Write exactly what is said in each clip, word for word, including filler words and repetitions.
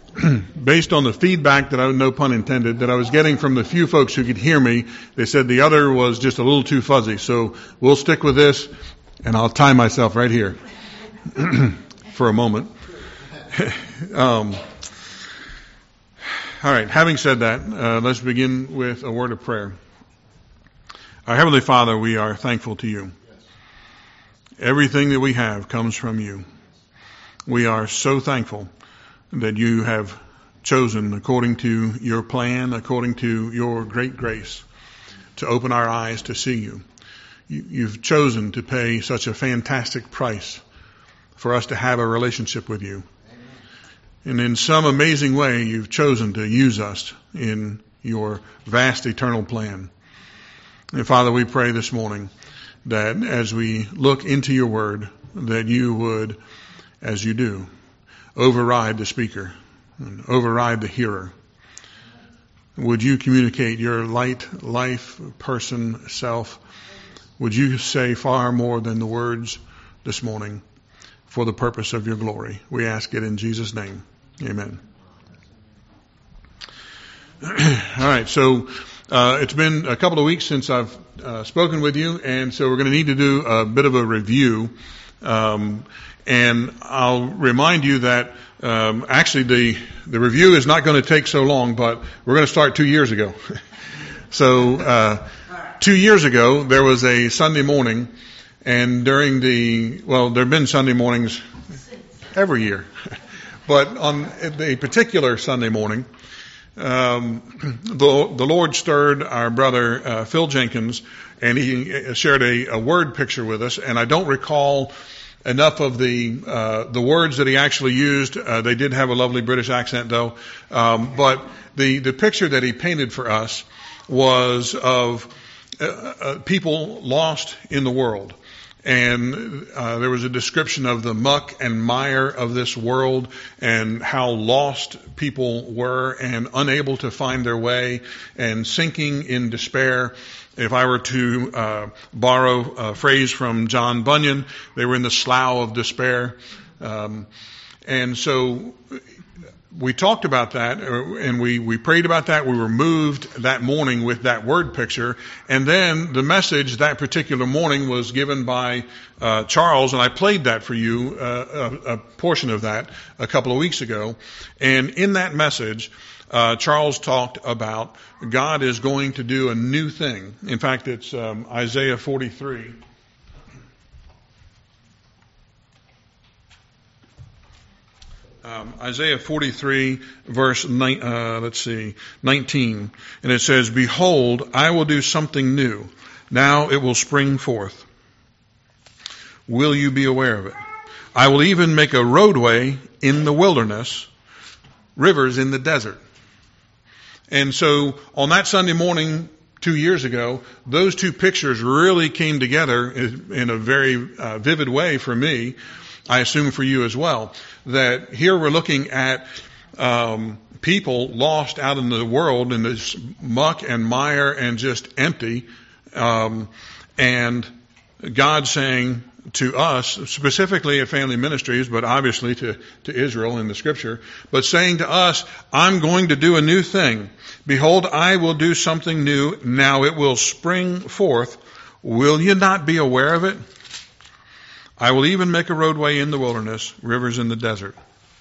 based on the feedback that I, no pun intended, that I was getting from the few folks who could hear me, they said the other was just a little too fuzzy. So we'll stick with this, and I'll tie myself right here for a moment. um, all right, having said that, uh, let's begin with a word of prayer. Our Heavenly Father, we are thankful to you. Everything that we have comes from you. We are so thankful that you have chosen, according to your plan, according to your great grace, to open our eyes to see you. you. You've chosen to pay such a fantastic price for us to have a relationship with you. And in some amazing way, you've chosen to use us in your vast eternal plan. And Father, we pray this morning that as we look into your word, that you would, as you do, override the speaker and override the hearer. Would you communicate your light, life, person, self? Would you say far more than the words this morning for the purpose of your glory? We ask it in Jesus' name. Amen. All right, so uh, it's been a couple of weeks since I've uh, spoken with you, and so we're going to need to do a bit of a review. Um, and I'll remind you that um, actually the the review is not going to take so long, but we're going to start two years ago. so uh, two years ago, there was a Sunday morning, and during the, well, there have been Sunday mornings every year. But on a particular Sunday morning, um, the, the Lord stirred our brother uh, Phil Jenkins, and he shared a, a word picture with us. And I don't recall enough of the uh, the words that he actually used. Uh, they did have a lovely British accent, though. Um, but the the picture that he painted for us was of uh, uh, people lost in the world. And uh, there was a description of the muck and mire of this world and how lost people were and unable to find their way and sinking in despair. If I were to uh, borrow a phrase from John Bunyan, they were in the slough of despair. Um, and so we talked about that, and we, we prayed about that. We were moved that morning with that word picture. And then the message that particular morning was given by uh, Charles, and I played that for you, uh, a, a portion of that a couple of weeks ago. And in that message, uh, Charles talked about God is going to do a new thing. In fact, it's um, Isaiah forty-three. Um, Isaiah forty-three, verse ni- uh, let's see, nineteen, and it says, "Behold, I will do something new. Now it will spring forth. Will you be aware of it? I will even make a roadway in the wilderness, rivers in the desert." And so on that Sunday morning two years ago, those two pictures really came together in a very uh, vivid way for me. I assume for you as well, that here we're looking at um, people lost out in the world in this muck and mire and just empty, um, and God saying to us, specifically at Family Ministries, but obviously to, to Israel in the Scripture, but saying to us, "I'm going to do a new thing. Behold, I will do something new. Now it will spring forth. Will you not be aware of it? I will even make a roadway in the wilderness, rivers in the desert."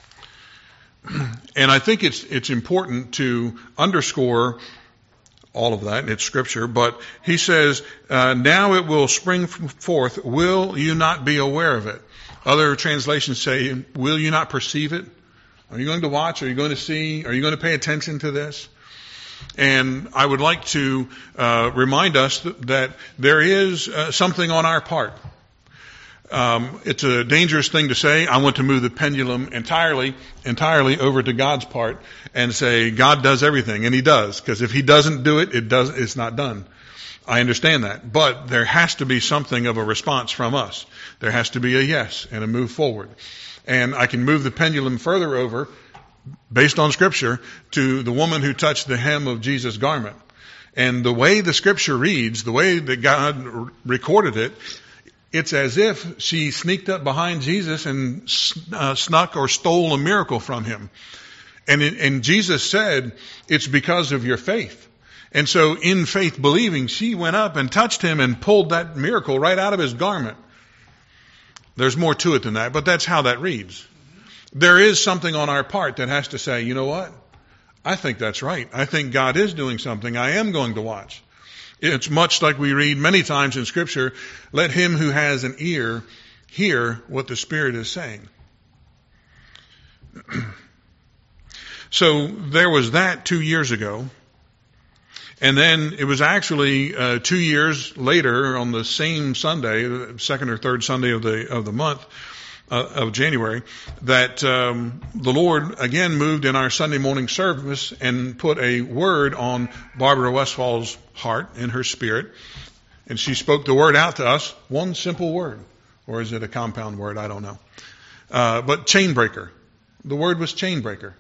And I think it's it's important to underscore all of that. It's Scripture, but he says, uh, "Now it will spring forth. Will you not be aware of it?" Other translations say, "Will you not perceive it?" Are you going to watch? Are you going to see? Are you going to pay attention to this? And I would like to uh, remind us that, that there is uh, something on our part. Um, it's a dangerous thing to say. I want to move the pendulum entirely, entirely over to God's part and say God does everything, and He does. Because if He doesn't do it, it does. It's not done. I understand that, but there has to be something of a response from us. There has to be a yes and a move forward. And I can move the pendulum further over, based on Scripture, to the woman who touched the hem of Jesus' garment. And the way the Scripture reads, the way that God recorded it, it's as if she sneaked up behind Jesus and uh, snuck or stole a miracle from Him. And, it, and Jesus said, it's because of your faith. And so in faith believing, she went up and touched him and pulled that miracle right out of his garment. There's more to it than that, but that's how that reads. There is something on our part that has to say, you know what? I think that's right. I think God is doing something. I am going to watch. It's much like we read many times in Scripture, let him who has an ear hear what the Spirit is saying. So there was that two years ago. And then it was actually uh, two years later on the same Sunday, the second or third Sunday of the of the month uh, of January, that um, the Lord again moved in our Sunday morning service and put a word on Barbara Westfall's heart, in her spirit. And she spoke the word out to us, one simple word. Or is it a compound word? I don't know. Uh, but chain breaker. The word was chain breaker.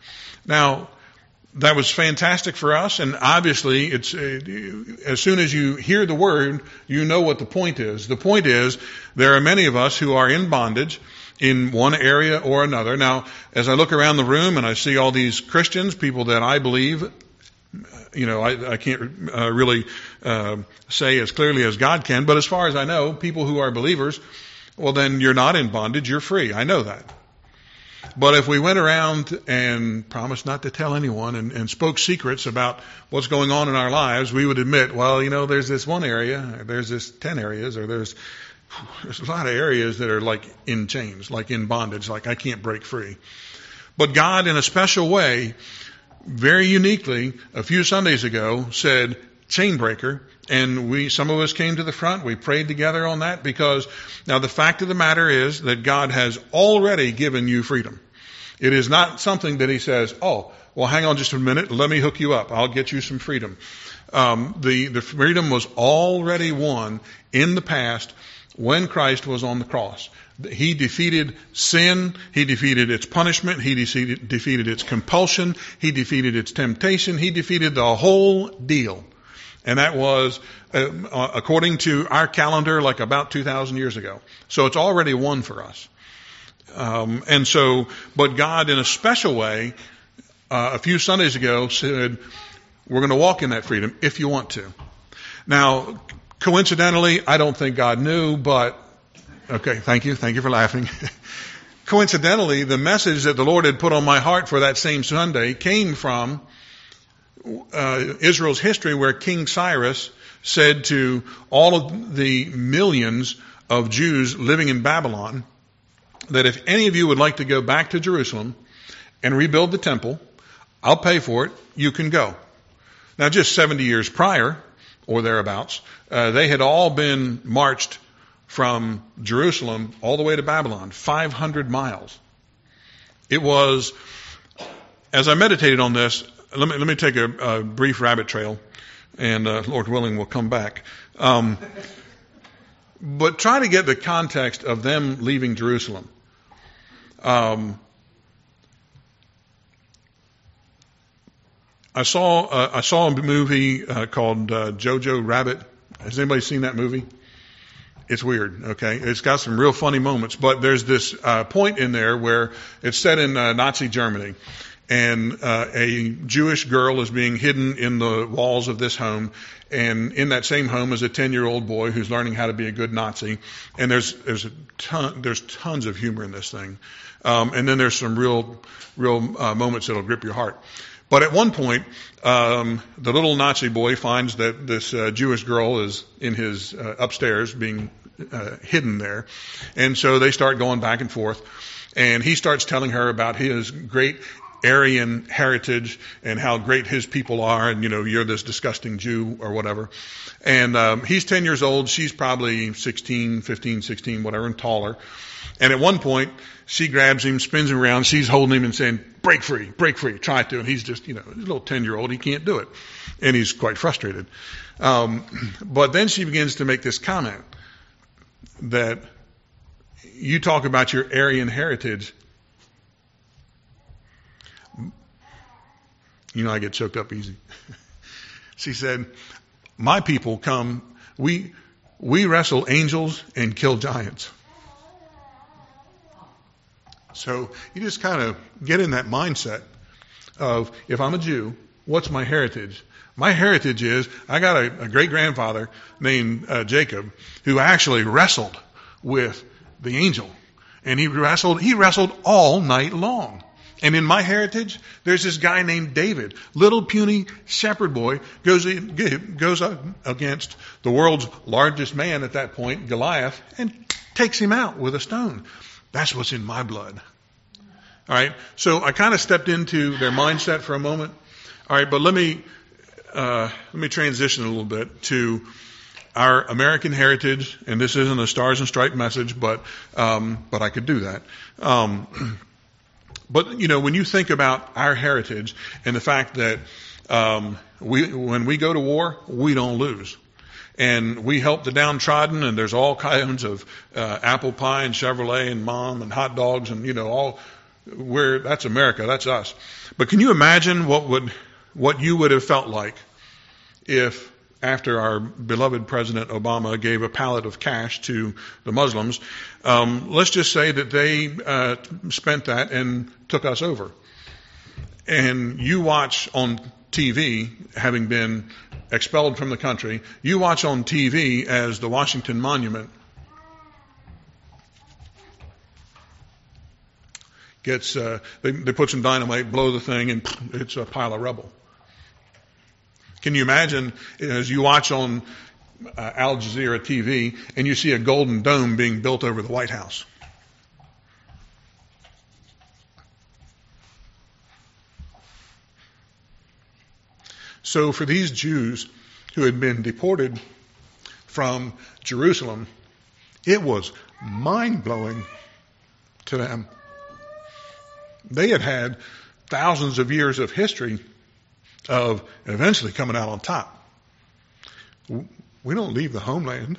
Now, that was fantastic for us, and obviously, it's uh, as soon as you hear the word, you know what the point is. The point is, there are many of us who are in bondage in one area or another. Now, as I look around the room and I see all these Christians, people that I believe, you know, I, I can't uh, really uh, say as clearly as God can, but as far as I know, people who are believers, well, then you're not in bondage, you're free. I know that. But if we went around and promised not to tell anyone and, and spoke secrets about what's going on in our lives, we would admit, well, you know, there's this one area, or there's this ten areas, or there's there's a lot of areas that are like in chains, like in bondage, like I can't break free. But God, in a special way, very uniquely, a few Sundays ago, said, chain breaker. And we, some of us came to the front. We prayed together on that because now the fact of the matter is that God has already given you freedom. It is not something that he says, oh, well, hang on just a minute. Let me hook you up. I'll get you some freedom. Um, the, the freedom was already won in the past when Christ was on the cross. He defeated sin. He defeated its punishment. He defeated, defeated its compulsion. He defeated its temptation. He defeated the whole deal. And that was, uh, according to our calendar, like about two thousand years ago. So it's already won for us. Um, and so, but God, in a special way, uh, a few Sundays ago said, we're going to walk in that freedom if you want to. Now, coincidentally, I don't think God knew, but, okay, thank you. Thank you for laughing. Coincidentally, the message that the Lord had put on my heart for that same Sunday came from Uh, Israel's history, where King Cyrus said to all of the millions of Jews living in Babylon that if any of you would like to go back to Jerusalem and rebuild the temple, I'll pay for it, you can go. Now, just seventy years prior, or thereabouts, uh, they had all been marched from Jerusalem all the way to Babylon, five hundred miles. It was, as I meditated on this, Let me, let me take a, a brief rabbit trail, and uh, Lord willing, we'll come back. Um, but try to get the context of them leaving Jerusalem. Um, I saw uh, I saw a movie uh, called uh, Jojo Rabbit. Has anybody seen that movie? It's weird, okay? It's got some real funny moments, but there's this uh, point in there where it's set in uh, Nazi Germany. And uh, a Jewish girl is being hidden in the walls of this home, and in that same home is a ten-year-old boy who's learning how to be a good Nazi. And there's there's a ton, there's tons of humor in this thing, um, and then there's some real real uh, moments that'll grip your heart. But at one point, um, the little Nazi boy finds that this uh, Jewish girl is in his uh, upstairs being uh, hidden there, and so they start going back and forth, and he starts telling her about his great Aryan heritage and how great his people are, and you know, you're this disgusting Jew or whatever. And um, he's ten years old, she's probably sixteen, fifteen, sixteen, whatever, and taller. And at one point, she grabs him, spins him around, she's holding him and saying, break free, break free, try to. And he's just, you know, he's a little ten-year-old, he can't do it. And he's quite frustrated. Um, but then she begins to make this comment that you talk about your Aryan heritage. You know, I get choked up easy. She said, my people come, we we wrestle angels and kill giants. So you just kind of get in that mindset of, if I'm a Jew, what's my heritage? My heritage is, I got a, a great-grandfather named uh, Jacob who actually wrestled with the angel. And he wrestled, he wrestled all night long. And in my heritage, there's this guy named David, little puny shepherd boy, goes in, goes up against the world's largest man at that point, Goliath, and takes him out with a stone. That's what's in my blood. All right. So I kind of stepped into their mindset for a moment. All right, but let me uh, let me transition a little bit to our American heritage, and this isn't a stars and stripes message, but um, but I could do that. Um, but you know, when you think about our heritage and the fact that um, we, when we go to war, we don't lose, and we help the downtrodden, and there's all kinds of uh, apple pie and Chevrolet and mom and hot dogs, and you know, all where that's America, that's us. But can you imagine what would what you would have felt like if, after our beloved President Obama gave a pallet of cash to the Muslims, um, let's just say that they uh, spent that and took us over. And you watch on T V, having been expelled from the country, you watch on T V as the Washington Monument gets, uh, they, they put some dynamite, blow the thing, and it's a pile of rubble. Can you imagine as you watch on uh, Al Jazeera T V and you see a golden dome being built over the White House? So for these Jews who had been deported from Jerusalem, it was mind-blowing to them. They had had thousands of years of history of eventually coming out on top. We don't leave the homeland.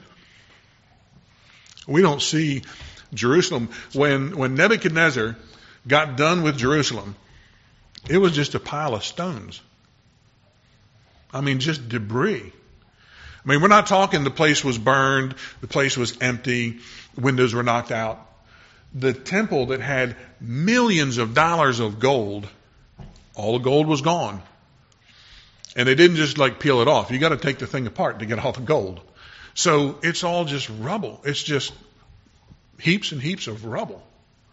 We don't see Jerusalem. When, when Nebuchadnezzar got done with Jerusalem, it was just a pile of stones. I mean, just debris. I mean, we're not talking the place was burned, the place was empty, windows were knocked out. The temple that had millions of dollars of gold, all the gold was gone. And they didn't just like peel it off. You got to take the thing apart to get all the gold. So it's all just rubble. It's just heaps and heaps of rubble.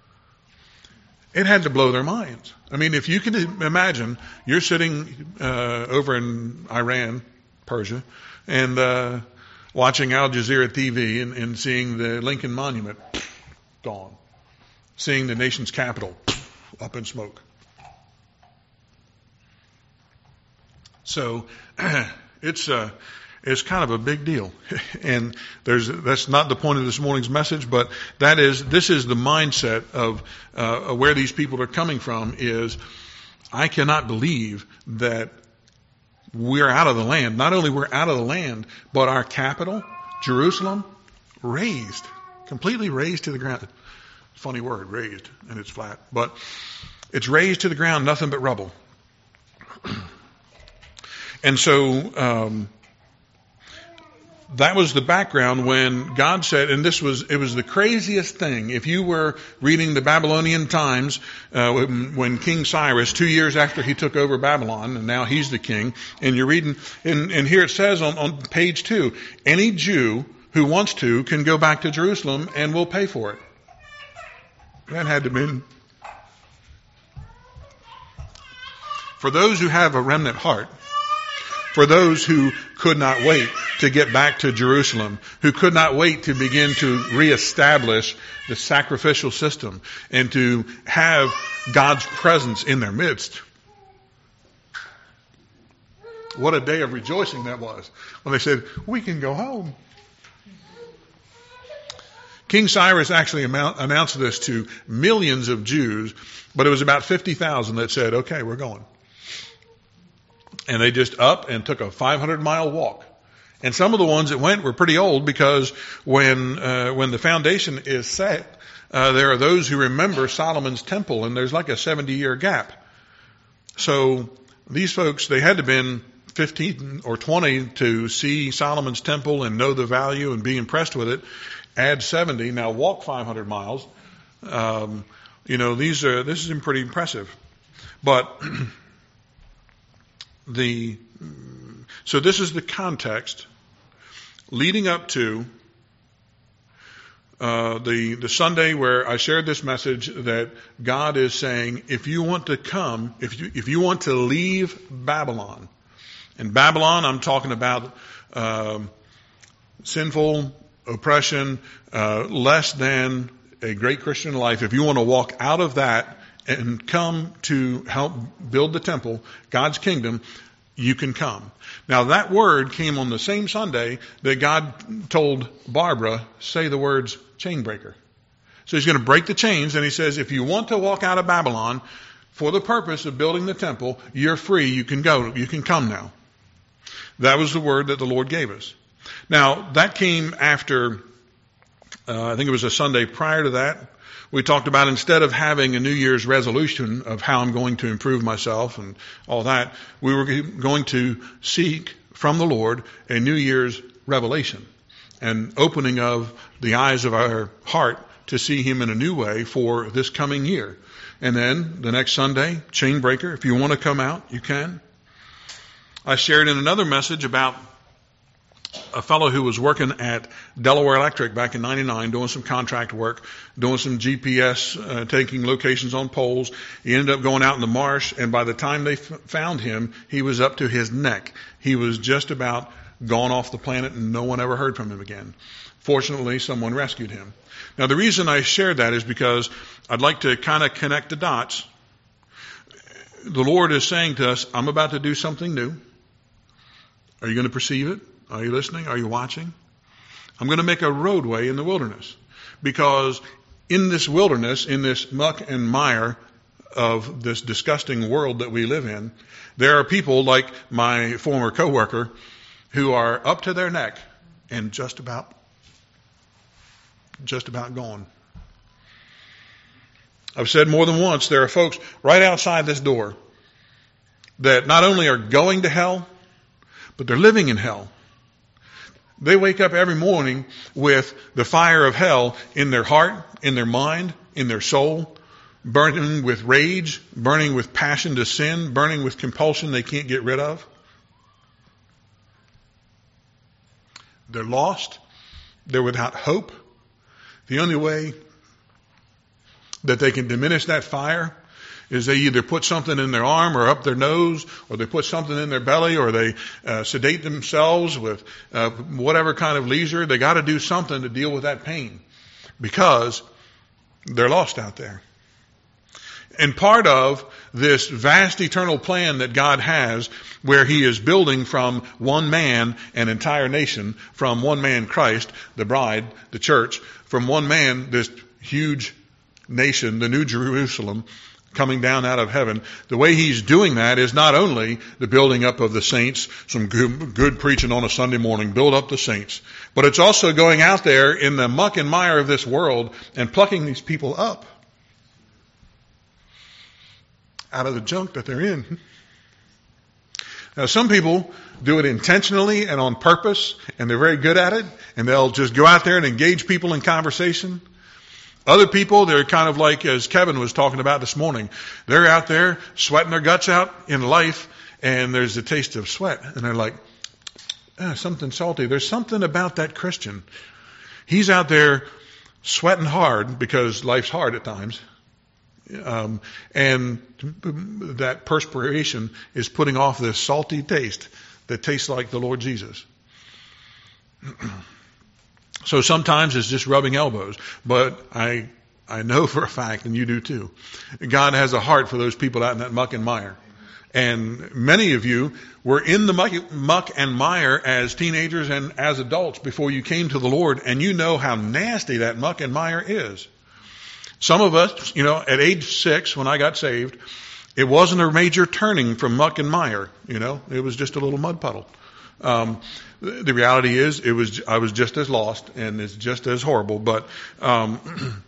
It had to blow their minds. I mean, if you can imagine, you're sitting uh, over in Iran, Persia, and uh, watching Al Jazeera T V and, and seeing the Lincoln Monument gone, seeing the nation's capital up in smoke. So it's uh, it's kind of a big deal, and there's that's not the point of this morning's message, but that is this is the mindset of uh, where these people are coming from. Is I cannot believe that we're out of the land. Not only we're out of the land, but our capital, Jerusalem, razed, completely razed to the ground. Funny word, razed, and it's flat, but it's razed to the ground, nothing but rubble. And so um, that was the background when God said, and this was, it was the craziest thing. If you were reading the Babylonian Times, uh, when, when King Cyrus, two years after he took over Babylon, and now he's the king, and you're reading, and, and here it says on, on page two, any Jew who wants to can go back to Jerusalem and we'll pay for it. That had to be. For those who have a remnant heart, for those who could not wait to get back to Jerusalem, who could not wait to begin to reestablish the sacrificial system and to have God's presence in their midst. What a day of rejoicing that was when they said, we can go home. King Cyrus actually announced this to millions of Jews, but it was about fifty thousand that said, okay, we're going. And they just up and took a five hundred mile walk. And some of the ones that went were pretty old because when uh, when the foundation is set, uh, there are those who remember Solomon's temple, and there's like a seventy year gap. So these folks, they had to have been fifteen or twenty to see Solomon's temple and know the value and be impressed with it. Add seventy, now walk five hundred miles. Um, you know, these are this is pretty impressive. But the, so this is the context leading up to uh, the, the Sunday where I shared this message that God is saying, if you want to come, if you, if you want to leave Babylon, and Babylon, I'm talking about um, sinful oppression, uh, less than a great Christian life. If you want to walk out of that and come to help build the temple, God's kingdom, you can come. Now that word came on the same Sunday that God told Barbara, say the words chain breaker. So he's going to break the chains, and he says, if you want to walk out of Babylon for the purpose of building the temple, you're free, you can go, you can come now. That was the word that the Lord gave us. Now, that came after, uh, I think it was a Sunday prior to that. We talked about instead of having a New Year's resolution of how I'm going to improve myself and all that, we were going to seek from the Lord a New Year's revelation, an opening of the eyes of our heart to see Him in a new way for this coming year. And then the next Sunday, chain breaker. If you want to come out, you can. I shared in another message about a fellow who was working at Delaware Electric back in ninety-nine, doing some contract work, doing some G P S, uh, taking locations on poles. He ended up going out in the marsh, and by the time they f- found him, he was up to his neck. He was just about gone off the planet, and no one ever heard from him again. Fortunately, someone rescued him. Now, the reason I shared that is because I'd like to kind of connect the dots. The Lord is saying to us, I'm about to do something new. Are you going to perceive it? Are you listening? Are you watching? I'm going to make a roadway in the wilderness, because in this wilderness, in this muck and mire of this disgusting world that we live in, there are people like my former coworker who are up to their neck and just about, just about gone. I've said more than once, there are folks right outside this door that not only are going to hell, but they're living in hell. They wake up every morning with the fire of hell in their heart, in their mind, in their soul, burning with rage, burning with passion to sin, burning with compulsion they can't get rid of. They're lost. They're without hope. The only way that they can diminish that fire is they either put something in their arm or up their nose, or they put something in their belly, or they uh, sedate themselves with uh, whatever kind of leisure. They got to do something to deal with that pain, because they're lost out there. And part of this vast eternal plan that God has, where He is building from one man an entire nation, from one man Christ, the bride, the church, from one man this huge nation, the New Jerusalem, coming down out of heaven. The way He's doing that is not only the building up of the saints, some good, good preaching on a Sunday morning, build up the saints, but it's also going out there in the muck and mire of this world and plucking these people up out of the junk that they're in. Now, some people do it intentionally and on purpose, and they're very good at it, and they'll just go out there and engage people in conversation. Other people, they're kind of like, as Kevin was talking about this morning, they're out there sweating their guts out in life, and there's a taste of sweat, and they're like, ah, something salty. There's something about that Christian. He's out there sweating hard because life's hard at times. Um, and that perspiration is putting off this salty taste that tastes like the Lord Jesus. So sometimes it's just rubbing elbows, but I I know for a fact, and you do too, God has a heart for those people out in that muck and mire. And many of you were in the muck, muck and mire as teenagers and as adults before you came to the Lord, and you know how nasty that muck and mire is. Some of us, you know, at age six when I got saved, it wasn't a major turning from muck and mire, you know, it was just a little mud puddle. Um, the reality is, it was I was just as lost, and it's just as horrible. But um,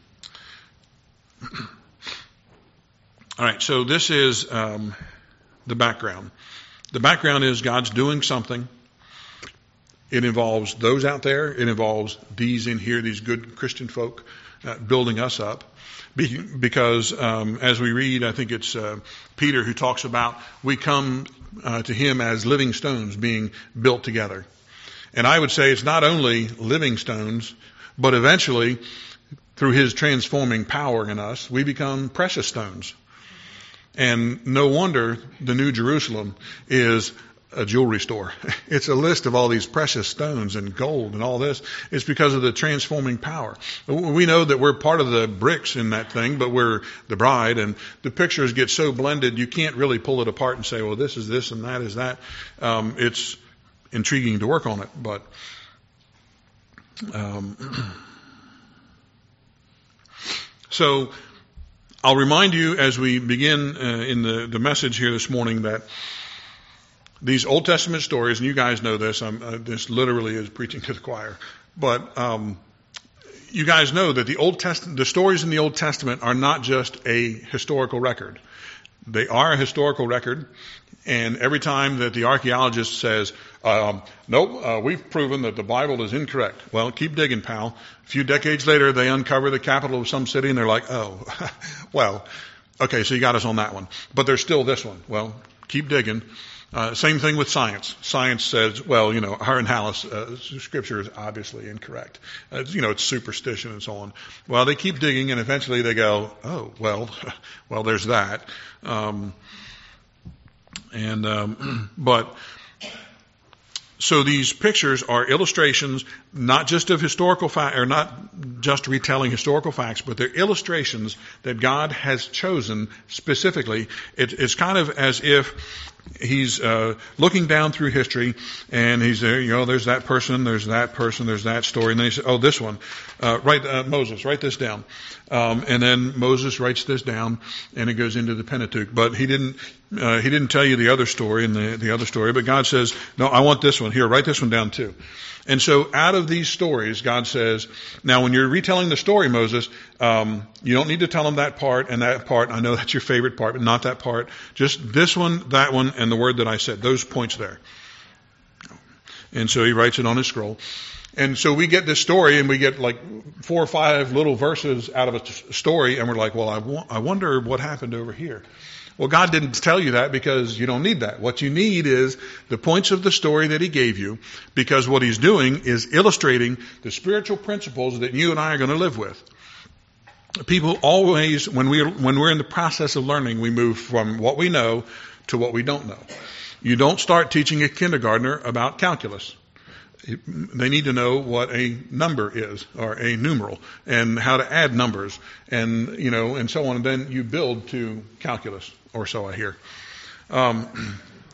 all right, so this is um, the background. The background is God's doing something. It involves those out there. It involves these in here, these good Christian folk. uh, building us up. Be, because um, as we read, I think it's uh, Peter who talks about we come uh, to him as living stones being built together. And I would say it's not only living stones, but eventually, through his transforming power in us, we become precious stones. And no wonder the New Jerusalem is a jewelry store. It's a list of all these precious stones and gold and all this. It's because of the transforming power. We know that we're part of the bricks in that thing, but we're the bride, and the pictures get so blended you can't really pull it apart and say, well, this is this and that is that. Um, it's intriguing to work on it, but um, so I'll remind you as we begin uh, in the, the message here this morning that these Old Testament stories, and you guys know this, I'm, uh, this literally is preaching to the choir, but um, you guys know that the Old Testament, the stories in the Old Testament are not just a historical record. They are a historical record, and every time that the archaeologist says, um, nope, uh, we've proven that the Bible is incorrect. Well, keep digging, pal. A few decades later, they uncover the capital of some city, and they're like, oh, well, okay, so you got us on that one. But there's still this one. Well, keep digging. Uh, same thing with science. Science says, well, you know, Hart and Hallis, uh, scripture is obviously incorrect. Uh, you know, it's superstition and so on. Well, they keep digging, and eventually they go, oh, well, well, there's that. Um, and, um, but, so these pictures are illustrations, not just of historical fact, or not just retelling historical facts, but they're illustrations that God has chosen specifically. It, it's kind of as if He's uh, looking down through history, and he's there, you know, there's that person, there's that person, there's that story, and then he says, oh, this one, uh, write, uh, Moses, write this down. Um, and then Moses writes this down, and it goes into the Pentateuch. But he didn't, uh, he didn't tell you the other story and the, the other story, but God says, no, I want this one. Here, write this one down too. And so out of these stories, God says, now when you're retelling the story, Moses, um, you don't need to tell them that part and that part. I know that's your favorite part, but not that part. Just this one, that one, and the word that I said, those points there. And so he writes it on his scroll. And so we get this story, and we get like four or five little verses out of a story, and we're like, well, I, wa- I wonder what happened over here. Well, God didn't tell you that because you don't need that. What you need is the points of the story that He gave you, because what He's doing is illustrating the spiritual principles that you and I are going to live with. People always, when we when we're in the process of learning, we move from what we know to what we don't know. You don't start teaching a kindergartner about calculus. They need to know what a number is, or a numeral, and how to add numbers, and you know, and so on. And then you build to calculus, or so I hear. Um,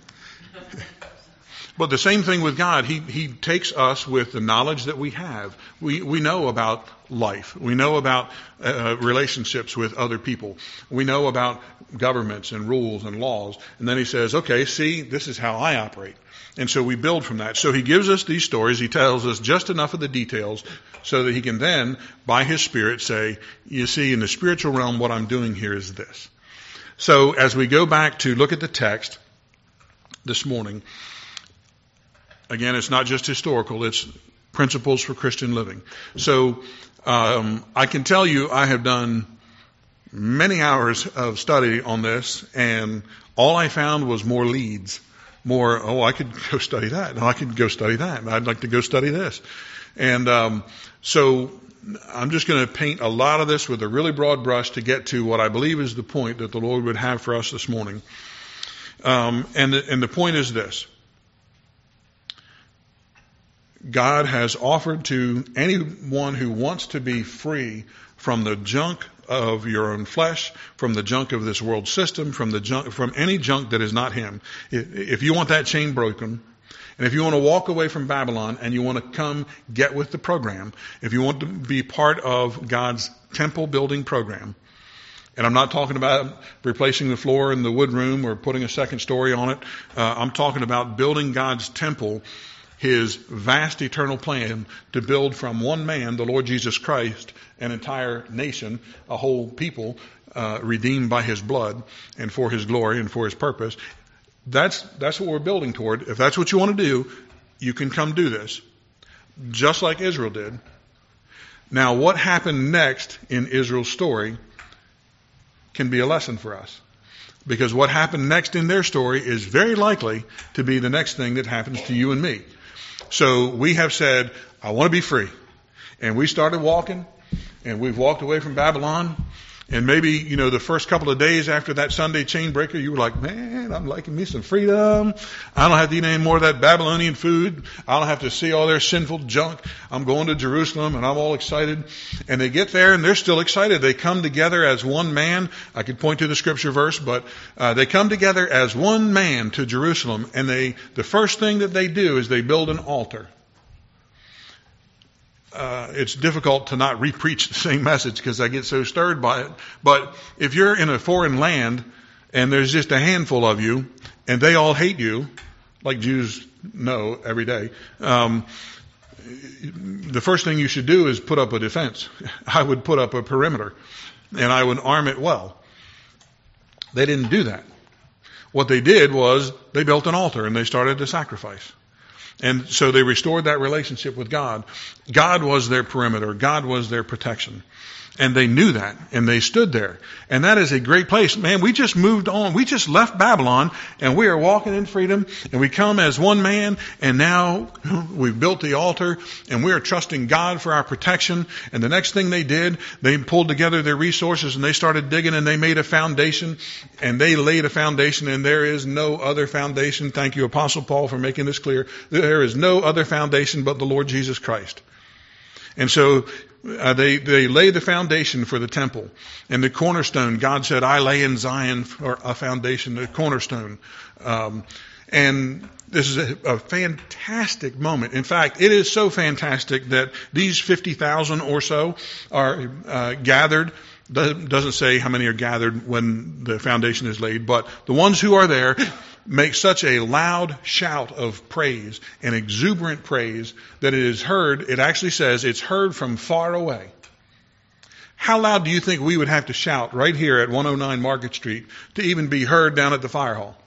but the same thing with God. He He takes us with the knowledge that we have. We we know about life. We know about uh, relationships with other people. We know about governments and rules and laws. And then He says, okay, see, this is how I operate. And so we build from that. So He gives us these stories. He tells us just enough of the details so that He can then, by His Spirit, say, you see, in the spiritual realm, what I'm doing here is this. So as we go back to look at the text this morning, again, it's not just historical, it's principles for Christian living. So um, I can tell you I have done many hours of study on this, and all I found was more leads. More, oh, I could go study that. No, I could go study that. And I'd like to go study this. And um, so I'm just going to paint a lot of this with a really broad brush to get to what I believe is the point that the Lord would have for us this morning. Um, and, the, and the point is this. God has offered to anyone who wants to be free from the junk of your own flesh, from the junk of this world system, from the junk, from any junk that is not Him. If you want that chain broken, and if you want to walk away from Babylon and you want to come get with the program, if you want to be part of God's temple building program, and I'm not talking about replacing the floor in the wood room or putting a second story on it. Uh, I'm talking about building God's temple, His vast eternal plan to build from one man, the Lord Jesus Christ, an entire nation, a whole people, uh, redeemed by His blood and for His glory and for His purpose. That's, that's what we're building toward. If that's what you want to do, you can come do this. Just like Israel did. Now, what happened next in Israel's story can be a lesson for us. Because what happened next in their story is very likely to be the next thing that happens to you and me. So we have said, I want to be free. And we started walking, and we've walked away from Babylon. And maybe, you know, the first couple of days after that Sunday chain breaker, you were like, man, I'm liking me some freedom. I don't have to eat any more of that Babylonian food. I don't have to see all their sinful junk. I'm going to Jerusalem, and I'm all excited. And they get there, and they're still excited. They come together as one man. I could point to the scripture verse, but uh, they come together as one man to Jerusalem. And they, the first thing that they do is they build an altar. Uh, it's difficult to not re-preach the same message because I get so stirred by it. But if you're in a foreign land and there's just a handful of you and they all hate you, like Jews know every day, um, the first thing you should do is put up a defense. I would put up a perimeter and I would arm it well. They didn't do that. What they did was they built an altar and they started to sacrifice. And so they restored that relationship with God. God was their perimeter. God was their protection. And they knew that, and they stood there. And that is a great place. Man, we just moved on. We just left Babylon, and we are walking in freedom, and we come as one man, and now we've built the altar, and we are trusting God for our protection. And the next thing they did, they pulled together their resources, and they started digging, and they made a foundation, and they laid a foundation, and there is no other foundation. Thank you, Apostle Paul, for making this clear. There is no other foundation but the Lord Jesus Christ. And so uh, they they lay the foundation for the temple. And the cornerstone, God said, I lay in Zion for a foundation, the cornerstone. Um, and this is a, a fantastic moment. In fact, it is so fantastic that these fifty thousand or so are uh, gathered. Doesn't say how many are gathered when the foundation is laid, but the ones who are there make such a loud shout of praise and exuberant praise that it is heard. It actually says it's heard from far away. How loud do you think we would have to shout right here at one oh nine Market Street to even be heard down at the fire hall?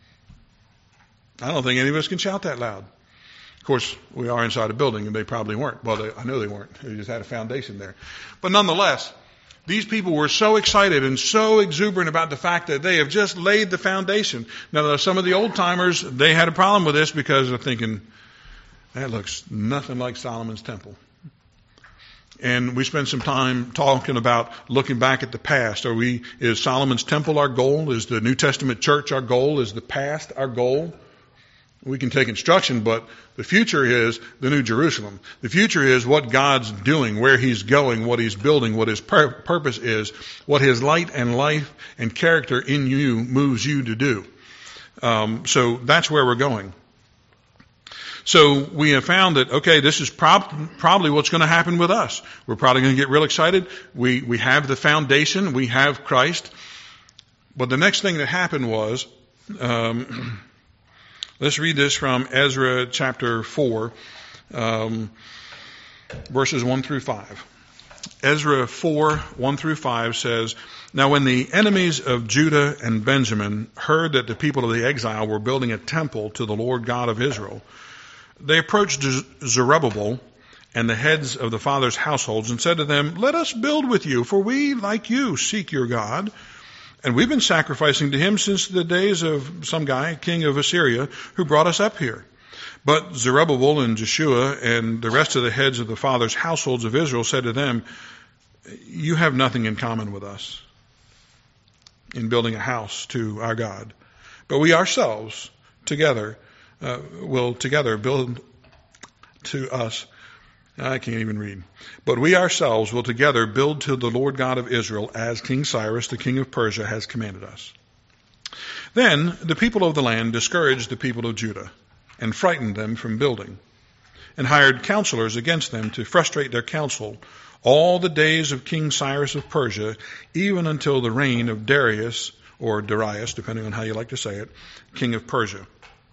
I don't think any of us can shout that loud. Of course, we are inside a building, and they probably weren't. Well, they, I know they weren't. They just had a foundation there. But nonetheless, these people were so excited and so exuberant about the fact that they have just laid the foundation. Now, some of the old-timers, they had a problem with this because they're thinking, that looks nothing like Solomon's temple. And we spent some time talking about looking back at the past. Are we, is Solomon's temple our goal? Is the New Testament church our goal? Is the past our goal? We can take instruction, but the future is the New Jerusalem. The future is what God's doing, where He's going, what He's building, what His pur- purpose is, what His light and life and character in you moves you to do. Um, so that's where we're going. So we have found that, okay, this is prob- probably what's going to happen with us. We're probably going to get real excited. We, we have the foundation. We have Christ. But the next thing that happened was, um, let's read this from Ezra chapter four, um, verses one through five. Ezra four, one through five says, Now when the enemies of Judah and Benjamin heard that the people of the exile were building a temple to the Lord God of Israel, they approached Zerubbabel and the heads of the fathers' households and said to them, Let us build with you, for we, like you, seek your God. And we've been sacrificing to him since the days of some guy, king of Assyria, who brought us up here. But Zerubbabel and Jeshua and the rest of the heads of the fathers' households of Israel said to them, You have nothing in common with us in building a house to our God. But we ourselves together uh, will together build to us. I can't even read. But we ourselves will together build to the Lord God of Israel as King Cyrus, the king of Persia, has commanded us. Then the people of the land discouraged the people of Judah and frightened them from building and hired counselors against them to frustrate their counsel all the days of King Cyrus of Persia, even until the reign of Darius, or Darius, depending on how you like to say it, king of Persia.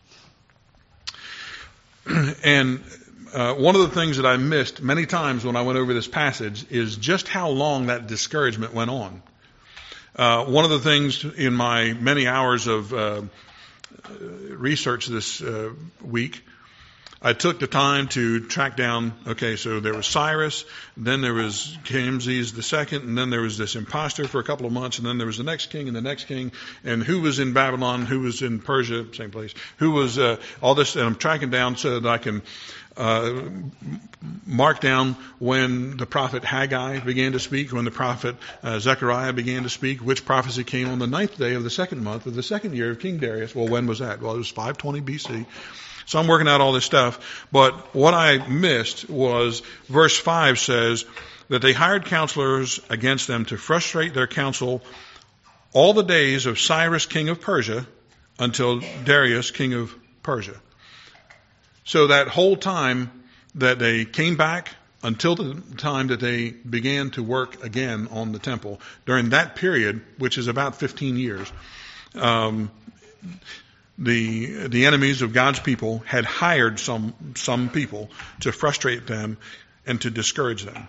And Uh, one of the things that I missed many times when I went over this passage is just how long that discouragement went on. Uh, one of the things in my many hours of uh, research this uh, week, I took the time to track down, okay, so there was Cyrus, then there was Camses the second, and then there was this imposter for a couple of months, and then there was the next king and the next king, and who was in Babylon, who was in Persia, same place, who was, uh, all this, and I'm tracking down so that I can uh, mark down when the prophet Haggai began to speak, when the prophet uh, Zechariah began to speak, which prophecy came on the ninth day of the second month of the second year of King Darius. Well, when was that? Well, it was five twenty B C. So I'm working out all this stuff. But what I missed was verse five says that they hired counselors against them to frustrate their counsel all the days of Cyrus, king of Persia, until Darius, king of Persia. So that whole time that they came back until the time that they began to work again on the temple, during that period, which is about fifteen years, um, the the enemies of God's people had hired some some people to frustrate them and to discourage them.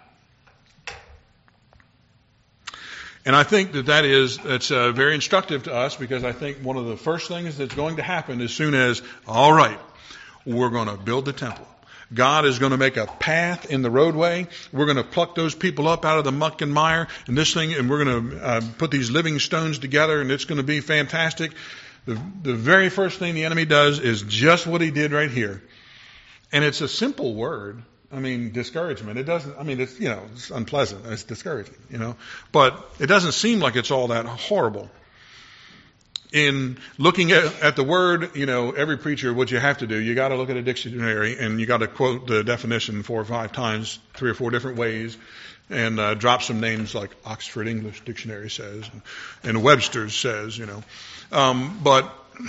And I think that that is that's uh, very instructive to us, because I think one of the first things that's going to happen as soon as, all right, we're going to build the temple. God is going to make a path in the roadway. We're going to pluck those people up out of the muck and mire and this thing, and we're going to uh, put these living stones together, and it's going to be fantastic. The, the very first thing the enemy does is just what he did right here. And it's a simple word. I mean, discouragement. It doesn't, I mean, it's, you know, it's unpleasant. It's discouraging, you know. But it doesn't seem like it's all that horrible. In looking at, at the word, you know, every preacher, what you have to do, you got to look at a dictionary and you got to quote the definition four or five times, three or four different ways, and uh, drop some names like Oxford English Dictionary says, and, and Webster's says, you know. Um, but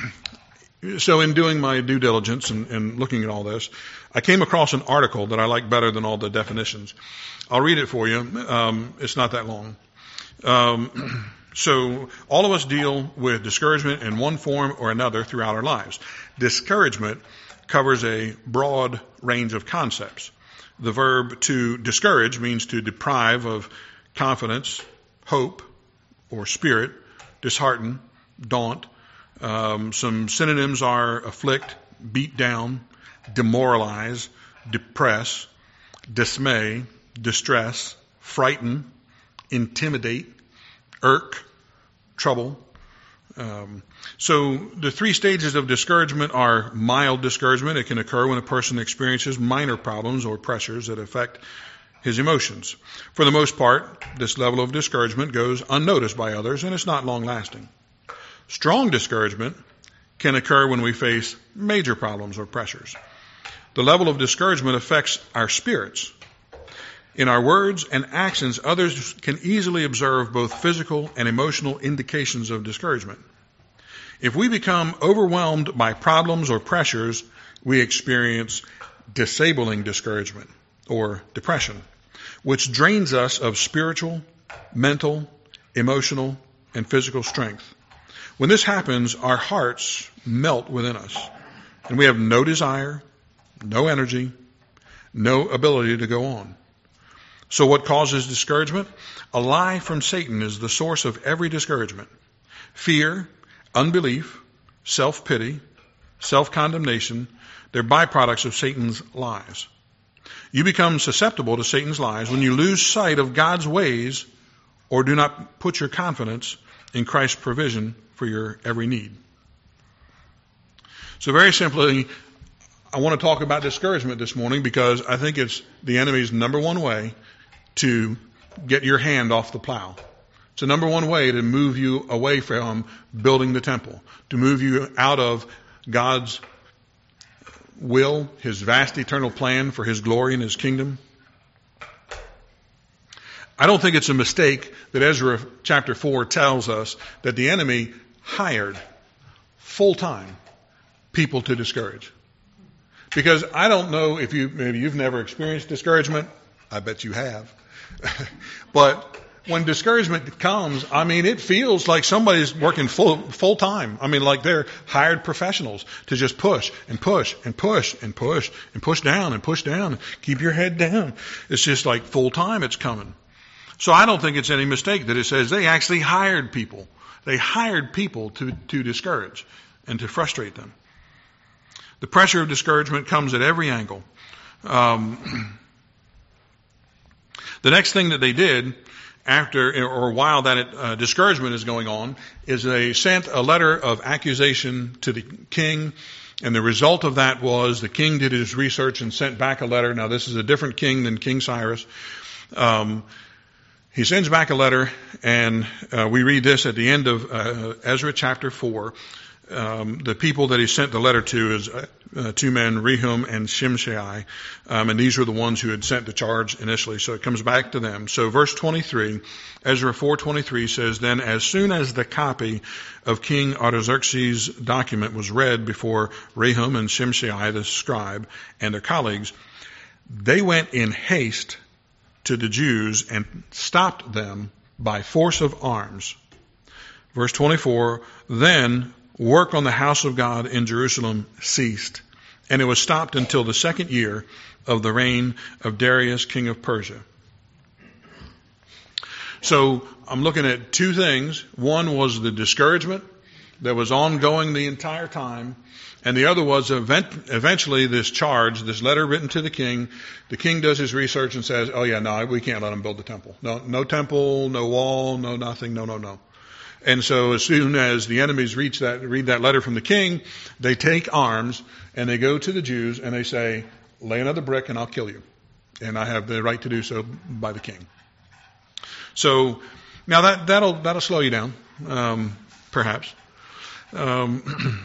so in doing my due diligence and, and looking at all this, I came across an article that I like better than all the definitions. I'll read it for you. Um, it's not that long. Um, So all of us deal with discouragement in one form or another throughout our lives. Discouragement covers a broad range of concepts. The verb to discourage means to deprive of confidence, hope, or spirit, dishearten, daunt. Um, some synonyms are afflict, beat down, demoralize, depress, dismay, distress, frighten, intimidate, irk, trouble. Um, so the three stages of discouragement are mild discouragement. It can occur when a person experiences minor problems or pressures that affect his emotions. For the most part, this level of discouragement goes unnoticed by others, and it's not long lasting. Strong discouragement can occur when we face major problems or pressures. The level of discouragement affects our spirits. In our words and actions, others can easily observe both physical and emotional indications of discouragement. If we become overwhelmed by problems or pressures, we experience disabling discouragement or depression, which drains us of spiritual, mental, emotional, and physical strength. When this happens, our hearts melt within us, and we have no desire, no energy, no ability to go on. So what causes discouragement? A lie from Satan is the source of every discouragement. Fear, unbelief, self-pity, self-condemnation, they're byproducts of Satan's lies. You become susceptible to Satan's lies when you lose sight of God's ways or do not put your confidence in Christ's provision for your every need. So very simply, I want to talk about discouragement this morning because I think it's the enemy's number one way to get your hand off the plow. It's the number one way to move you away from building the temple, to move you out of God's will, His vast eternal plan for His glory and His kingdom. I don't think it's a mistake that Ezra chapter four tells us that the enemy hired full-time people to discourage. Because I don't know if you, maybe you've never experienced discouragement. I bet you have. But when discouragement comes, I mean, it feels like somebody's working full, full time. I mean, like they're hired professionals to just push and push and push and push and push down and push down and keep your head down. It's just like full time it's coming. So I don't think it's any mistake that it says they actually hired people. They hired people to, to discourage and to frustrate them. The pressure of discouragement comes at every angle. Um, the next thing that they did after or while that uh, discouragement is going on is they sent a letter of accusation to the king. And the result of that was the king did his research and sent back a letter. Now, this is a different king than King Cyrus. Um, he sends back a letter, and uh, we read this at the end of uh, Ezra chapter four. Um, the people that he sent the letter to is uh, uh, two men, Rehum and Shimshai, um, and these were the ones who had sent the charge initially. So it comes back to them. So verse twenty-three, Ezra four twenty-three says, "Then as soon as the copy of King Artaxerxes' document was read before Rehum and Shimshai the scribe and their colleagues, they went in haste to the Jews and stopped them by force of arms." Verse twenty-four, "Then work on the house of God in Jerusalem ceased, and it was stopped until the second year of the reign of Darius, king of Persia." So I'm looking at two things. One was the discouragement that was ongoing the entire time, and the other was event, eventually this charge, this letter written to the king. The king does his research and says, "Oh yeah, no, we can't let him build the temple. No, no temple, no wall, no nothing, no, no, no." And so as soon as the enemies reach that, read that letter from the king, they take arms and they go to the Jews and they say, "Lay another brick and I'll kill you. And I have the right to do so by the king." So now that, that'll, that'll slow you down, um, perhaps. Um,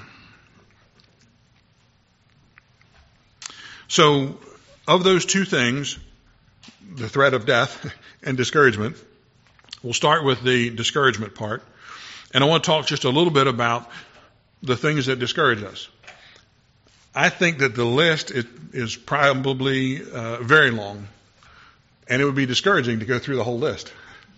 so of those two things, the threat of death and discouragement, we'll start with the discouragement part. And I want to talk just a little bit about the things that discourage us. I think that the list is, is probably uh, very long, and it would be discouraging to go through the whole list.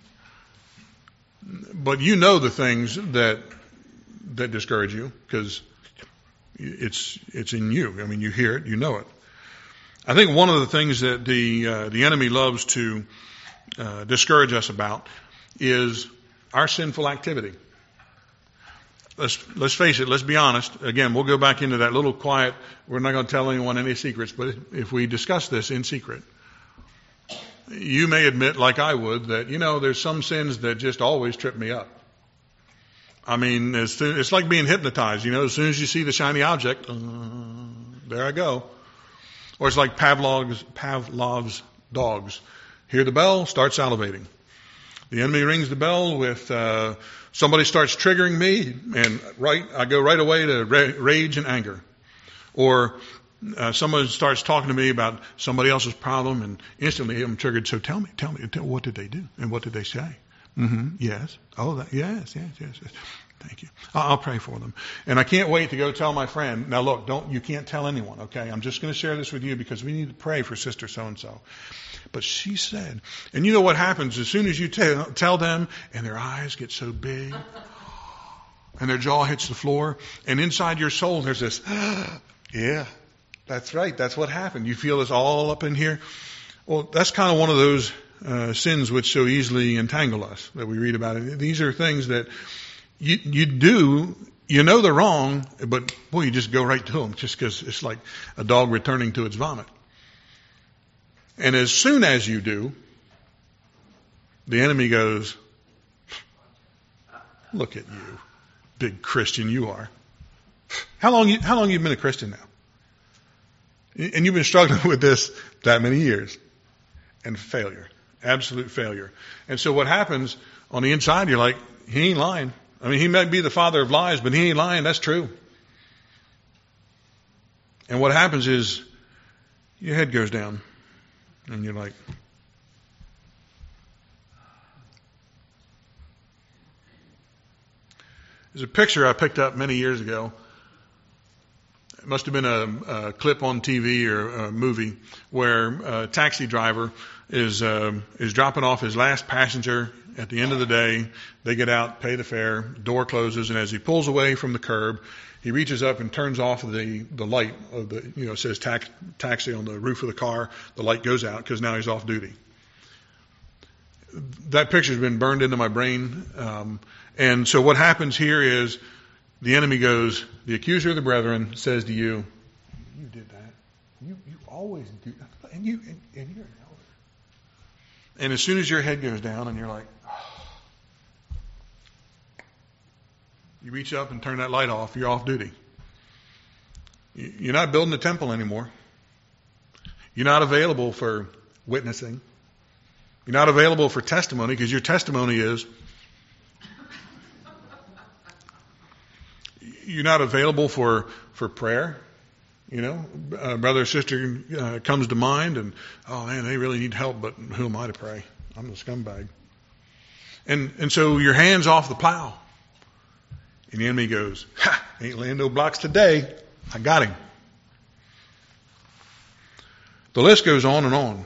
But you know the things that that discourage you because it's it's in you. I mean, you hear it, you know it. I think one of the things that the uh, the enemy loves to uh, discourage us about is our sinful activity. Let's, let's face it, let's be honest. Again, we'll go back into that little quiet, we're not going to tell anyone any secrets, but if we discuss this in secret, you may admit, like I would, that, you know, there's some sins that just always trip me up. I mean, it's, it's like being hypnotized, you know, as soon as you see the shiny object, uh, there I go. Or it's like Pavlov's, Pavlov's dogs. Hear the bell, start salivating. The enemy rings the bell with, uh, somebody starts triggering me, and right, I go right away to ra- rage and anger. Or uh, someone starts talking to me about somebody else's problem, and instantly I'm triggered. So tell me, tell me, tell, what did they do, and what did they say? Mm-hmm. Yes. Oh, that, yes, yes, yes, yes. Thank you. I'll, I'll pray for them. And I can't wait to go tell my friend. Now, look, don't you can't tell anyone. Okay, I'm just going to share this with you because we need to pray for Sister So and So. But she said, and you know what happens as soon as you tell, tell them, and their eyes get so big, and their jaw hits the floor, and inside your soul there's this, yeah, that's right, that's what happened. You feel this all up in here. Well, that's kind of one of those uh, sins which so easily entangle us that we read about it. These are things that you you do, you know they're wrong, but boy, you just go right to them just because it's like a dog returning to its vomit. And as soon as you do, the enemy goes, "Look at you, big Christian you are. How long you, how long you been a Christian now? And you've been struggling with this that many years." And failure, absolute failure. And so what happens on the inside, you're like, he ain't lying. I mean, he might be the father of lies, but he ain't lying. That's true. And what happens is your head goes down. And you're like, there's a picture I picked up many years ago. It must have been a, a clip on T V or a movie where a taxi driver is uh, is dropping off his last passenger at the end of the day. They get out, pay the fare, door closes, and as he pulls away from the curb, he reaches up and turns off the, the light of the, you know, it says tax, taxi on the roof of the car. The light goes out because now he's off duty. That picture's been burned into my brain. Um, and so what happens here is the enemy goes, the accuser of the brethren says to you, you did that. You you always do that. And, you, and, and you're an elder. And as soon as your head goes down and you're like, oh, you reach up and turn that light off, you're off duty. You're not building a temple anymore. You're not available for witnessing. You're not available for testimony because your testimony is you're not available for, for prayer. You know, a brother or sister uh, comes to mind and, oh man, they really need help, but who am I to pray? I'm the scumbag. And and so your hand's off the plow. And the enemy goes, ha, ain't laying no blocks today. I got him. The list goes on and on.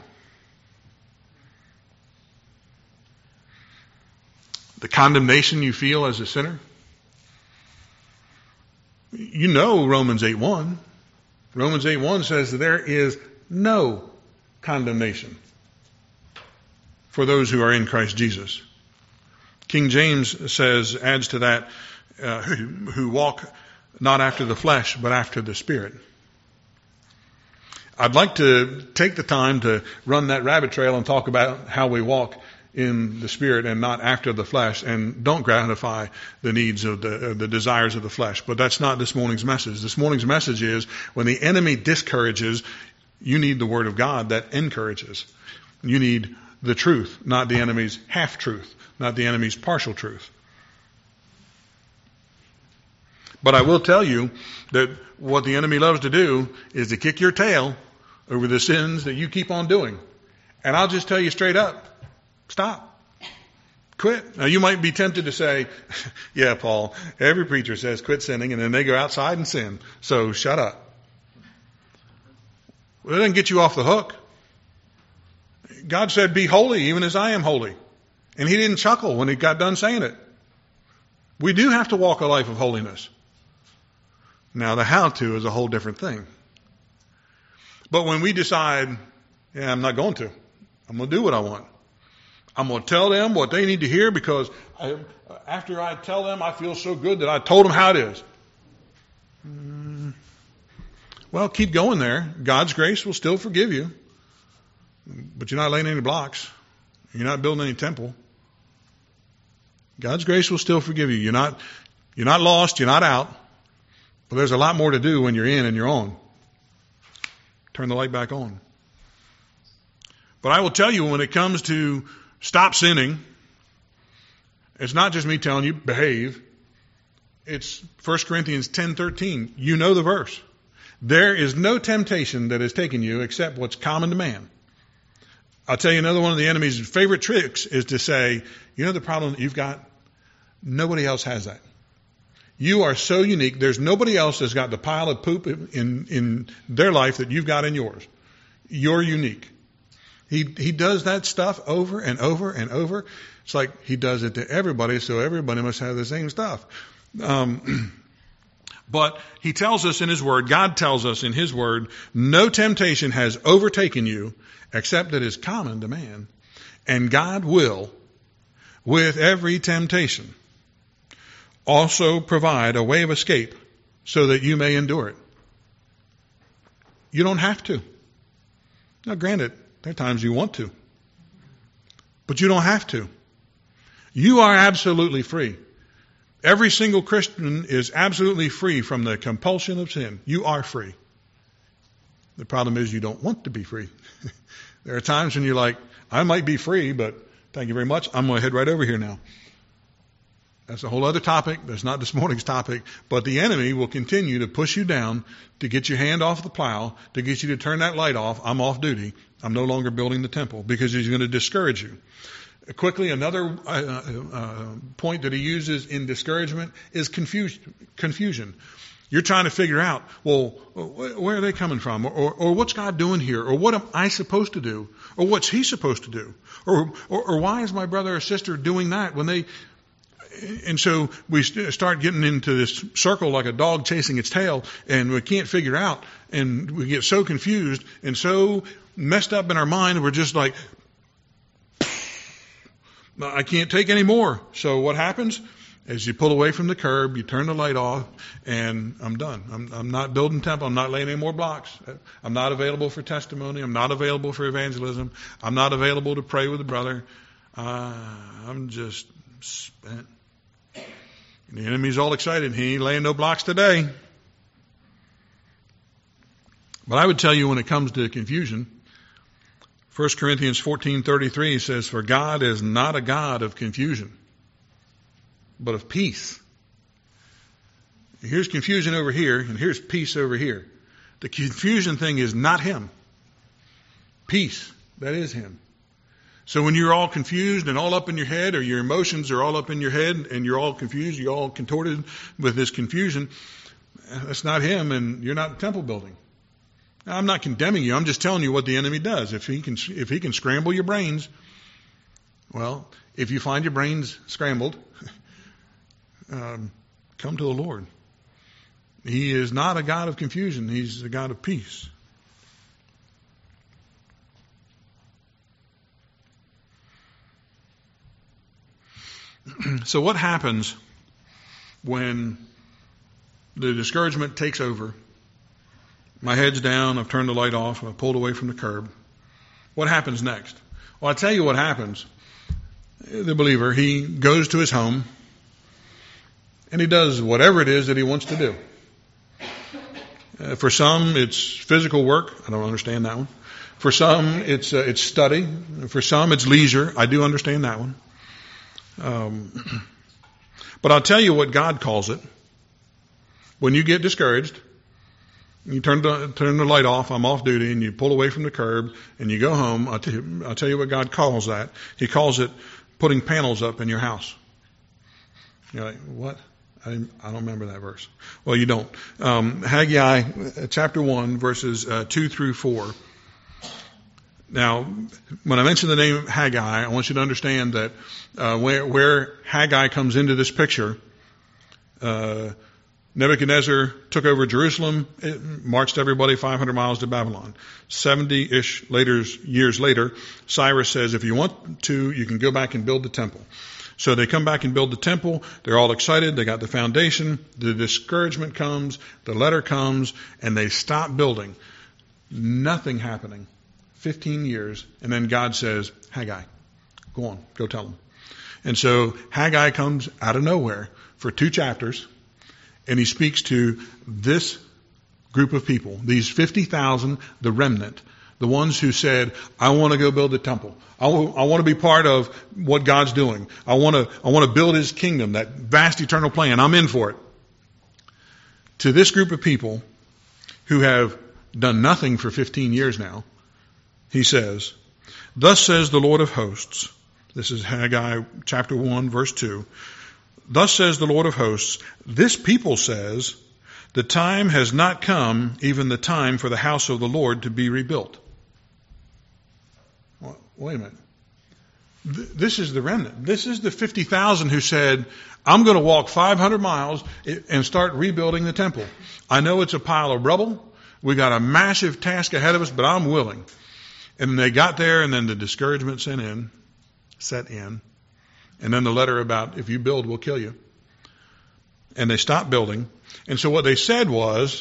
The condemnation you feel as a sinner. You know Romans eight one. Romans eight one says that there is no condemnation for those who are in Christ Jesus. King James says, adds to that, uh, who, who walk not after the flesh, but after the Spirit. I'd like to take the time to run that rabbit trail and talk about how we walk in the Spirit and not after the flesh, and don't gratify the needs of the, uh, the desires of the flesh. But that's not this morning's message. This morning's message is when the enemy discourages, you need the Word of God that encourages. You need the truth, not the enemy's half-truth, not the enemy's partial truth. But I will tell you that what the enemy loves to do is to kick your tail over the sins that you keep on doing. And I'll just tell you straight up, stop. Quit. Now you might be tempted to say, yeah, Paul, every preacher says quit sinning and then they go outside and sin. So shut up. Well, it doesn't get you off the hook. God said, be holy even as I am holy. And he didn't chuckle when he got done saying it. We do have to walk a life of holiness. Now the how to is a whole different thing. But when we decide, yeah, I'm not going to. I'm going to do what I want. I'm going to tell them what they need to hear because I, after I tell them, I feel so good that I told them how it is. Mm, well, keep going there. God's grace will still forgive you. But you're not laying any blocks. You're not building any temple. God's grace will still forgive you. You're not, you're not lost. You're not out. But there's a lot more to do when you're in and you're on. Turn the light back on. But I will tell you, when it comes to stop sinning, it's not just me telling you, behave. It's First Corinthians ten thirteen. You know the verse. There is no temptation that has taken you except what's common to man. I'll tell you another one of the enemy's favorite tricks is to say, you know the problem that you've got? Nobody else has that. You are so unique. There's nobody else that's got the pile of poop in, in their life that you've got in yours. You're unique. He, he does that stuff over and over and over. It's like he does it to everybody, so everybody must have the same stuff. Um, but he tells us in his word, God tells us in his word, no temptation has overtaken you except that is common to man. And God will, with every temptation, also provide a way of escape so that you may endure it. You don't have to. Now, granted, there are times you want to. But you don't have to. You are absolutely free. Every single Christian is absolutely free from the compulsion of sin. You are free. The problem is you don't want to be free. There are times when you're like, I might be free, but thank you very much. I'm going to head right over here now. That's a whole other topic. That's not this morning's topic. But the enemy will continue to push you down to get your hand off the plow, to get you to turn that light off. I'm off duty. I'm no longer building the temple because he's going to discourage you. Quickly, another uh, uh, point that he uses in discouragement is confusion. confusion. You're trying to figure out, well, where are they coming from? Or, or, or what's God doing here? Or what am I supposed to do? Or what's he supposed to do? Or, or, or why is my brother or sister doing that when they... And so we start getting into this circle like a dog chasing its tail, and we can't figure out, and we get so confused and so messed up in our mind, we're just like, I can't take any more. So what happens? As you pull away from the curb, you turn the light off, and I'm done. I'm, I'm not building temple. I'm not laying any more blocks. I'm not available for testimony. I'm not available for evangelism. I'm not available to pray with a brother. Uh, I'm just spent. And the enemy's all excited. He ain't laying no blocks today. But I would tell you when it comes to confusion, First Corinthians fourteen thirty-three says, "For God is not a God of confusion, but of peace." Here's confusion over here, and here's peace over here. The confusion thing is not Him. Peace, that is Him. So when you're all confused and all up in your head, or your emotions are all up in your head, and you're all confused, you're all contorted with this confusion, that's not Him, and you're not temple building. Now, I'm not condemning you. I'm just telling you what the enemy does. If he can, if he can scramble your brains, well, if you find your brains scrambled, um, come to the Lord. He is not a God of confusion. He's a God of peace. So what happens when the discouragement takes over? My head's down, I've turned the light off, I've pulled away from the curb. What happens next? Well, I'll tell you what happens. The believer, he goes to his home, and he does whatever it is that he wants to do. Uh, for some, it's physical work. I don't understand that one. For some, it's uh, it's study. For some, it's leisure. I do understand that one. Um, but I'll tell you what God calls it. When you get discouraged, you turn the, turn the light off, I'm off duty, and you pull away from the curb, and you go home, I'll tell you, I'll tell you what God calls that. He calls it putting panels up in your house. You're like, what? I, I don't remember that verse. Well, you don't. Um, Haggai chapter one, verses uh, two through four. Now, when I mention the name Haggai, I want you to understand that uh, where, where Haggai comes into this picture, uh, Nebuchadnezzar took over Jerusalem, it marched everybody five hundred miles to Babylon. seventy-ish later, years later, Cyrus says, if you want to, you can go back and build the temple. So they come back and build the temple. They're all excited. They got the foundation. The discouragement comes. The letter comes. And they stop building. Nothing happening. fifteen years. And then God says, Haggai, go on. Go tell them. And so Haggai comes out of nowhere for two chapters. And he speaks to this group of people, these fifty thousand, the remnant, the ones who said, I want to go build the temple. I, w- I want to be part of what God's doing. I want to, I want to build His kingdom, that vast eternal plan. I'm in for it. To this group of people who have done nothing for fifteen years now, he says, thus says the Lord of hosts. This is Haggai chapter one, verse two. Thus says the Lord of hosts, this people says, the time has not come, even the time for the house of the Lord to be rebuilt. Well, wait a minute. This is the remnant. This is the fifty thousand who said, I'm going to walk five hundred miles and start rebuilding the temple. I know it's a pile of rubble. We got a massive task ahead of us, but I'm willing. And they got there, and then the discouragement set in, set in. And then the letter about, if you build, we'll kill you. And they stopped building. And so what they said was,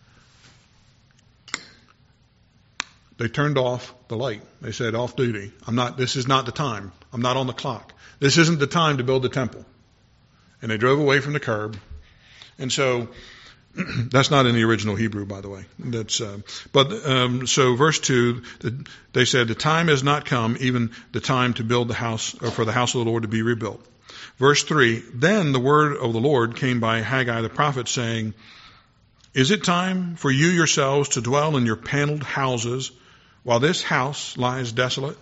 they turned off the light. They said, off duty. I'm not, this is not the time. I'm not on the clock. This isn't the time to build the temple. And they drove away from the curb. And so, that's not in the original Hebrew, by the way. That's, uh, but, um, so verse two, they said, the time has not come, even the time to build the house, or for the house of the Lord to be rebuilt. Verse three, then the word of the Lord came by Haggai the prophet, saying, is it time for you yourselves to dwell in your paneled houses while this house lies desolate?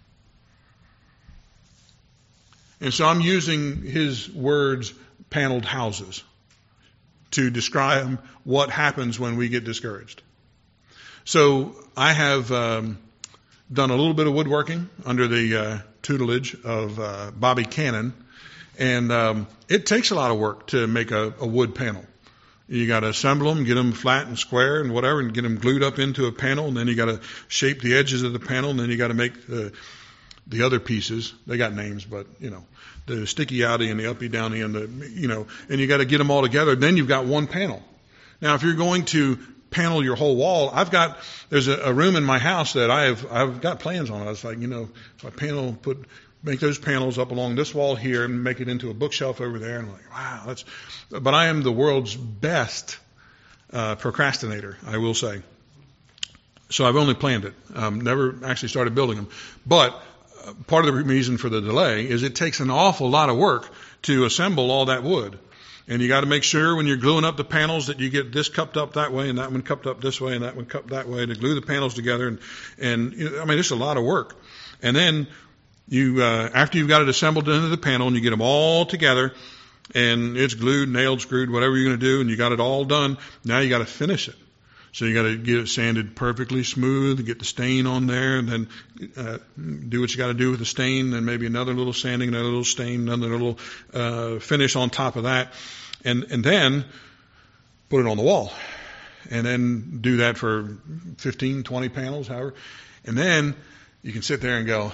And so I'm using his words, paneled houses, to describe what happens when we get discouraged. So I have um, done a little bit of woodworking under the uh, tutelage of uh, Bobby Cannon, and um, it takes a lot of work to make a, a wood panel. You got to assemble them, get them flat and square and whatever, and get them glued up into a panel, and then you got to shape the edges of the panel, and then you got to make the the other pieces, they got names, but, you know, the sticky outy and the uppy downy and the, you know, and you got to get them all together. Then you've got one panel. Now, if you're going to panel your whole wall, I've got, there's a, a room in my house that I have, I've got plans on it. It's like, you know, if I panel, put, make those panels up along this wall here and make it into a bookshelf over there. And I'm like, wow, that's, but I am the world's best uh, procrastinator, I will say. So I've only planned it. Um, never actually started building them. But uh, part of the reason for the delay is it takes an awful lot of work to assemble all that wood. And you got to make sure when you're gluing up the panels that you get this cupped up that way and that one cupped up this way and that one cupped that way to glue the panels together. And, and you know, I mean, it's a lot of work. And then you, uh, after you've got it assembled into the panel and you get them all together and it's glued, nailed, screwed, whatever you're going to do, and you got it all done, now you got to finish it. So you got to get it sanded perfectly smooth, get the stain on there, and then uh, do what you got to do with the stain, and maybe another little sanding, another little stain, another little uh, finish on top of that, and and then put it on the wall, and then do that for fifteen, twenty panels, however, and then you can sit there and go,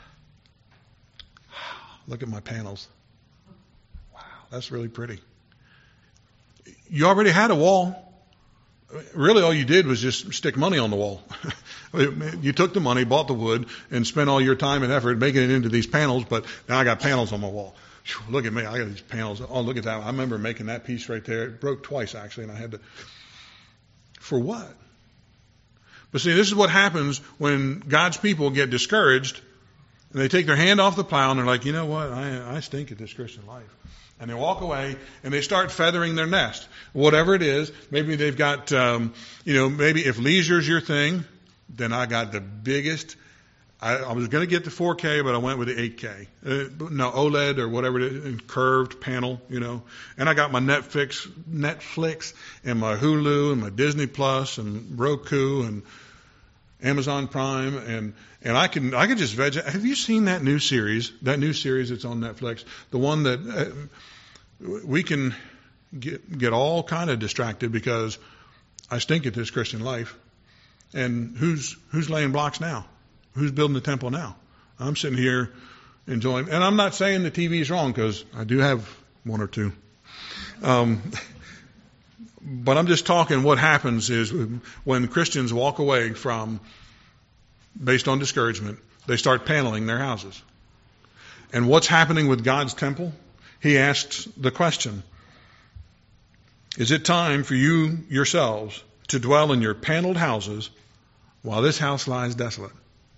look at my panels. Wow, that's really pretty. You already had a wall. Really, all you did was just stick money on the wall. You took the money, bought the wood, and spent all your time and effort making it into these panels, but now I got panels on my wall. Whew, look at me, I got these panels. Oh, look at that. I remember making that piece right there. It broke twice, actually, and I had to... For what? But see, this is what happens when God's people get discouraged, and they take their hand off the plow, and they're like, you know what, I, I stink at this Christian life. And they walk away and they start feathering their nest. Whatever it is, maybe they've got, um, you know, maybe if leisure's your thing, then I got the biggest. I, I was going to get the four K, but I went with the eight K. Uh, no, OLED or whatever it is, curved panel, you know. And I got my Netflix, Netflix and my Hulu and my Disney Plus and Roku and Amazon Prime and and I can I can just veg. Have you seen that new series? That new series that's on Netflix, the one that uh, we can get get all kind of distracted because I stink at this Christian life. And who's who's laying blocks now? Who's building the temple now? I'm sitting here enjoying, and I'm not saying the T V is wrong because I do have one or two. Um, But I'm just talking what happens is when Christians walk away from, based on discouragement, they start paneling their houses. And what's happening with God's temple? He asks the question, is it time for you yourselves to dwell in your paneled houses while this house lies desolate?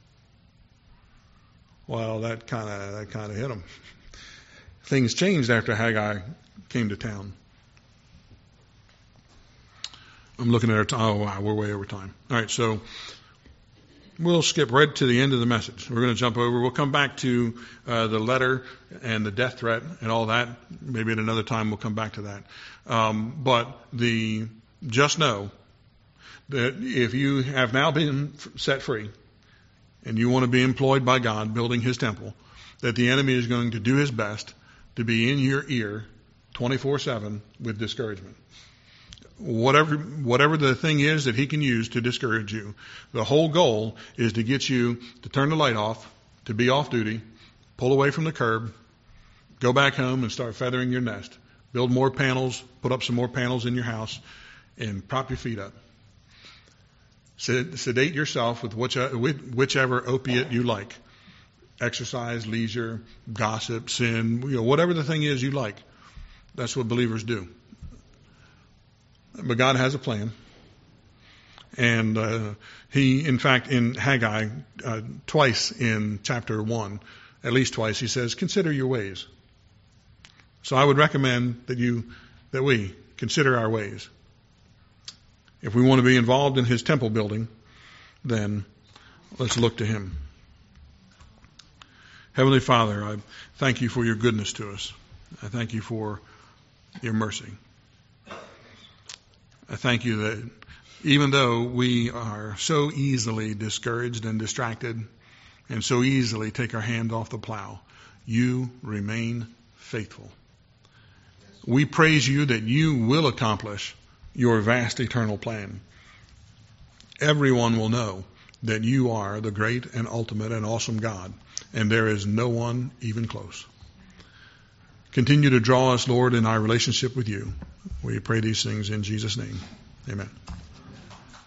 Well, that kind of that kind of hit them. Things changed after Haggai came to town. I'm looking at our time. Oh, wow, we're way over time. All right, so we'll skip right to the end of the message. We're going to jump over. We'll come back to uh, the letter and the death threat and all that. Maybe at another time we'll come back to that. Um, but the just know that if you have now been set free and you want to be employed by God building His temple, that the enemy is going to do his best to be in your ear twenty-four seven with discouragement. Whatever, whatever the thing is that he can use to discourage you, the whole goal is to get you to turn the light off, to be off duty, pull away from the curb, go back home and start feathering your nest, build more panels, put up some more panels in your house, and prop your feet up. Sedate yourself with whichever opiate you like. Exercise, leisure, gossip, sin, you know, whatever the thing is you like. That's what believers do. But God has a plan. And uh, he, in fact, in Haggai, uh, twice in chapter one, at least twice, he says, consider your ways. So I would recommend that you, that we consider our ways. If we want to be involved in his temple building, then let's look to him. Heavenly Father, I thank you for your goodness to us. I thank you for your mercy. I thank you that even though we are so easily discouraged and distracted and so easily take our hand off the plow, you remain faithful. We praise you that you will accomplish your vast eternal plan. Everyone will know that you are the great and ultimate and awesome God, and there is no one even close. Continue to draw us, Lord, in our relationship with you. We pray these things in Jesus' name. Amen.